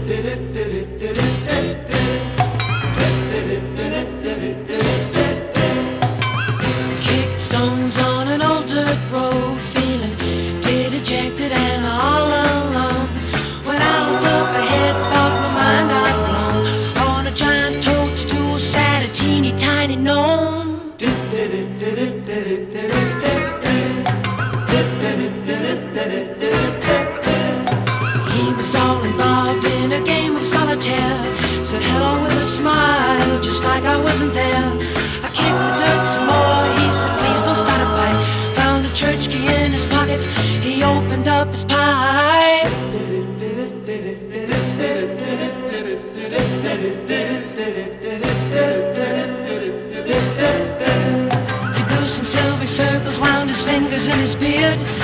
Kicking stones on an old dirt road, feeling dejected and all alone. When I looked up ahead, thought my mind I'd blown. On a giant toadstool sat a teeny tiny gnome. He was all involved in a game of solitaire. Said hello with a smile, just like I wasn't there. I kicked the dirt some more. He said, please don't start a fight. Found a church key in his pocket. He opened up his pipe. He blew some silver circles, wound his fingers in his beard.